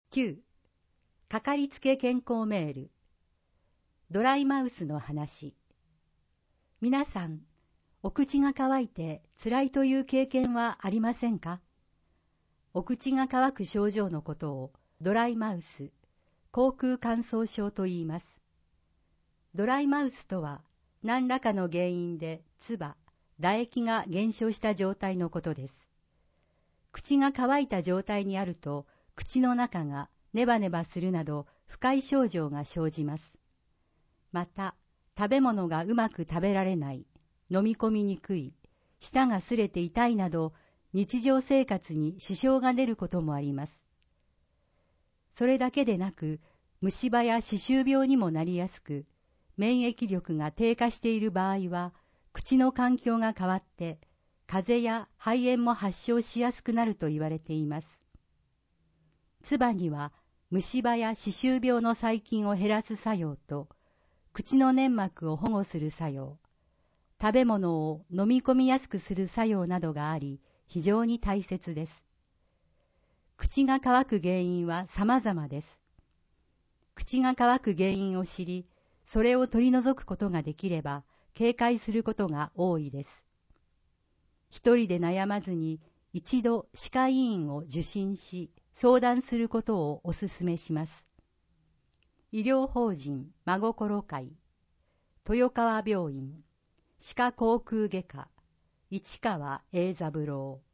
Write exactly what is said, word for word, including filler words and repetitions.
きゅう. かかりつけ健康メール。ドライマウスの話。皆さん、お口が乾いて辛いという経験はありませんか？お口が乾く症状のことをドライマウス、口腔乾燥症と言います。ドライマウスとは何らかの原因で唾、唾液が減少した状態のことです。口が乾いた状態にあると、口の中がネバネバするなど不快症状が生じます。また、食べ物がうまく食べられない、飲み込みにくい、舌が擦れて痛いなど、日常生活に支障が出ることもあります。それだけでなく、虫歯や歯周病にもなりやすく、免疫力が低下している場合は、口の環境が変わって、風邪や肺炎も発症しやすくなると言われています。唾には虫歯や歯周病の細菌を減らす作用と、口の粘膜を保護する作用、食べ物を飲み込みやすくする作用などがあり、非常に大切です。口が乾く原因は様々です。口が乾く原因を知り、それを取り除くことができれば、警戒することが多いです。一人で悩まずに、一度歯科医院を受診し、相談することをお勧めします。医療法人真心会、豊川病院、歯科口腔外科、市川栄三郎。